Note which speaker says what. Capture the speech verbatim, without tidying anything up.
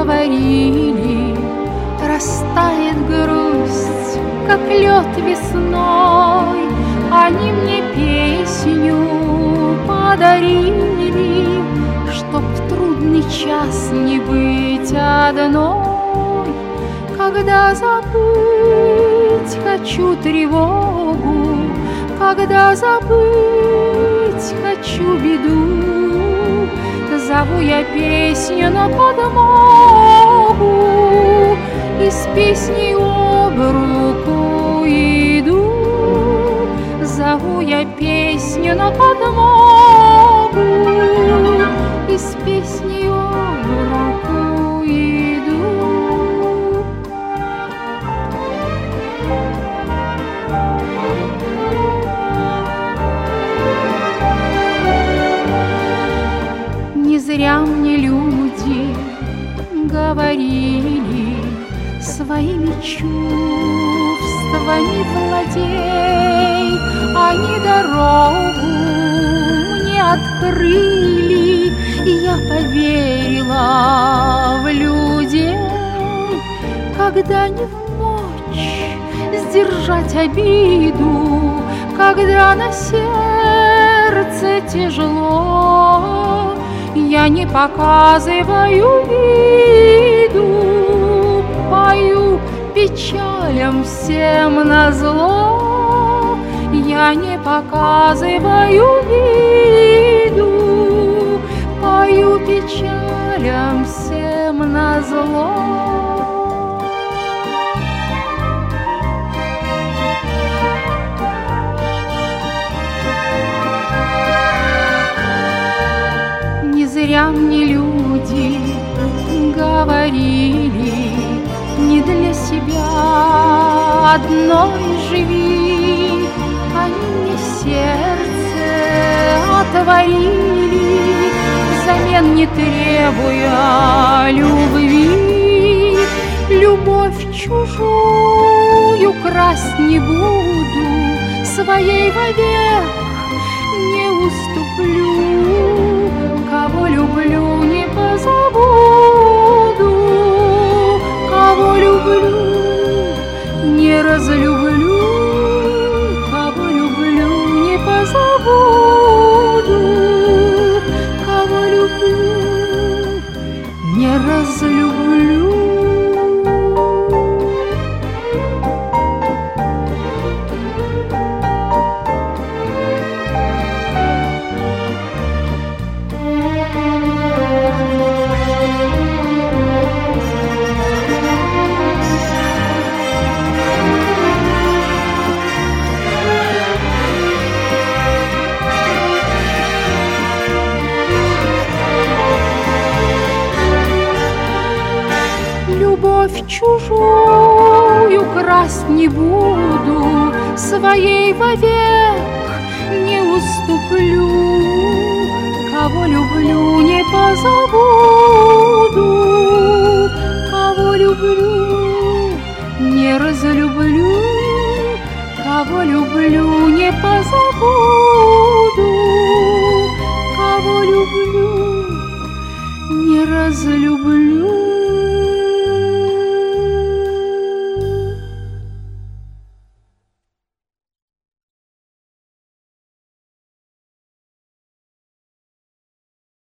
Speaker 1: говорили, растает грусть, как лед весной. Они мне песню подарили, чтоб в трудный час не быть одной. Когда забыть хочу тревогу, когда забыть хочу беду, зову я песню на подмогу, и с песней об руку иду. Зову я песню на подмогу, и с песней об руку иду. Не зря мне люди говорили, своими чувствами владей. Они дорогу мне открыли, и я поверила в людей. Когда не в мочь сдержать обиду, когда на сердце тяжело, я не показываю виду, пою печалям всем назло. Я не показываю виду, пою печалям всем назло. Не зря мне люди говорили, не для себя одной живи. Они мне сердце отворили, взамен не требуя любви. Любовь чужую красть не буду, своей вовек не уступлю. Кого люблю, не позабуду, кого люблю, не разлюблю. Забуду, кого люблю, не разлюблю. Любовь чужую красть не буду, своей вовек не уступлю. Кого люблю, не позабуду, кого люблю, не разлюблю. Кого люблю, не позабуду.